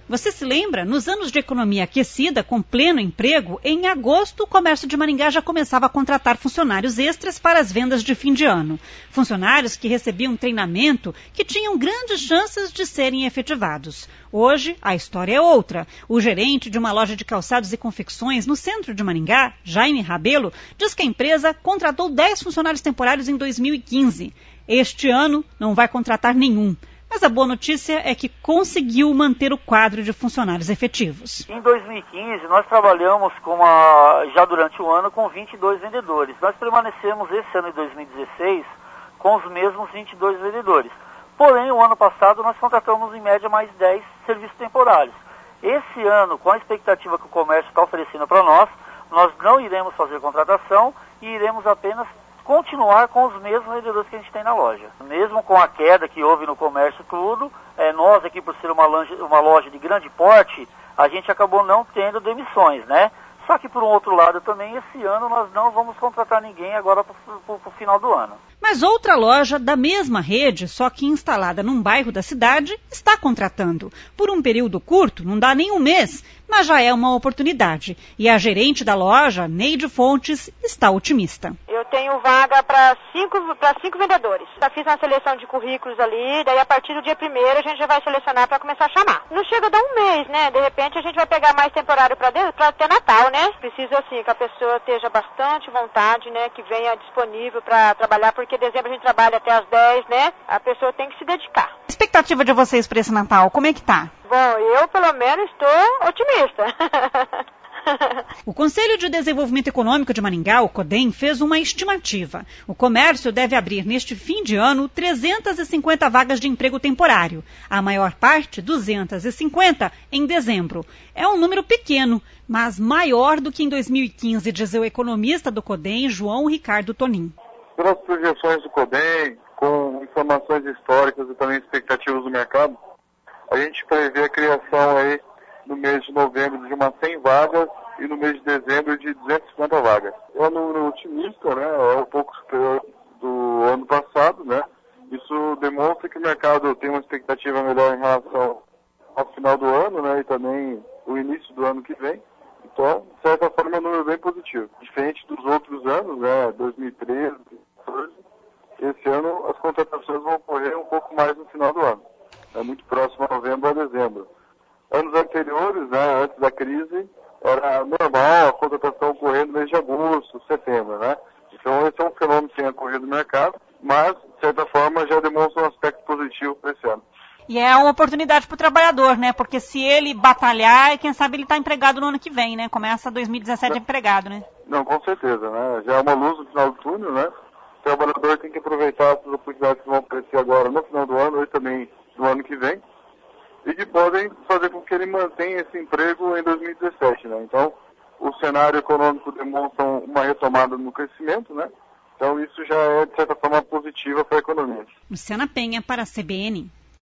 Você se lembra? Nos anos de economia aquecida, com pleno emprego, em agosto o comércio de Maringá já começava a contratar funcionários extras para as vendas de fim de ano. Funcionários que recebiam treinamento que tinham grandes chances de serem efetivados. Hoje, a história é outra. O gerente de uma loja de calçados e confecções no centro de Maringá, Jaime Rabelo, diz que a empresa contratou 10 funcionários temporários em 2015. Este ano não vai contratar nenhum. Mas a boa notícia é que conseguiu manter o quadro de funcionários efetivos. Em 2015, nós trabalhamos já durante o ano com 22 vendedores. Nós permanecemos esse ano, em 2016, com os mesmos 22 vendedores. Porém, o ano passado, nós contratamos em média mais 10 serviços temporários. Esse ano, com a expectativa que o comércio está oferecendo para nós não iremos fazer contratação e iremos apenas continuar com os mesmos vendedores que a gente tem na loja. Mesmo com a queda que houve no comércio tudo, nós aqui, por ser uma loja de grande porte, a gente acabou não tendo demissões, né? Só que, por um outro lado, também, esse ano nós não vamos contratar ninguém agora para o final do ano. Mas outra loja da mesma rede, só que instalada num bairro da cidade, está contratando. Por um período curto, não dá nem um mês, mas já é uma oportunidade. E a gerente da loja, Neide Fontes, está otimista. Eu tenho vaga para cinco vendedores. Já fiz uma seleção de currículos ali, daí a partir do dia 1º a gente já vai selecionar para começar a chamar. Não chega a dar um mês, né? De repente a gente vai pegar mais temporário para dentro, para ter Natal, né? Precisa assim que a pessoa esteja bastante vontade, né? Que venha disponível para trabalhar, porque dezembro a gente trabalha até às 10, né? A pessoa tem que se dedicar. A expectativa de vocês para esse Natal, como é que tá? Bom, eu pelo menos estou otimista. O Conselho de Desenvolvimento Econômico de Maringá, o CODEM, fez uma estimativa. O comércio deve abrir neste fim de ano 350 vagas de emprego temporário. A maior parte, 250, em dezembro. É um número pequeno, mas maior do que em 2015, diz o economista do CODEM, João Ricardo Tonin. Pelas projeções do CODEM, com informações históricas e também expectativas do mercado, a gente prevê a criação aí no mês de novembro de umas 100 vagas e no mês de dezembro de 250 vagas. É um número otimista, né? É um pouco superior do ano passado, né? Isso demonstra que o mercado tem uma expectativa melhor em relação ao final do ano, né? E também o início do ano que vem. Então, de certa forma, é um número bem positivo. Diferente dos outros anos, né? 2013, 2014, esse ano as contratações vão ocorrer um pouco mais no final do ano. É muito próximo a novembro a dezembro. Anos anteriores, né, antes da crise, era normal a contratação ocorrer no mês de agosto, setembro, né? Então esse é um fenômeno que tem ocorrido no mercado, mas, de certa forma, já demonstra um aspecto positivo para esse ano. E é uma oportunidade para o trabalhador, né? Porque se ele batalhar, quem sabe ele está empregado no ano que vem, né? Começa 2017 empregado, né? Não, com certeza, né? Já é uma luz no final do túnel, né? O trabalhador tem que aproveitar essas oportunidades que vão aparecer agora no final do ano e também no ano que vem. E que podem fazer com que ele mantenha esse emprego em 2017, né? Então, o cenário econômico demonstra uma retomada no crescimento, né? Então, isso já é, de certa forma, positiva para a economia. Luciana Penha, para a CBN.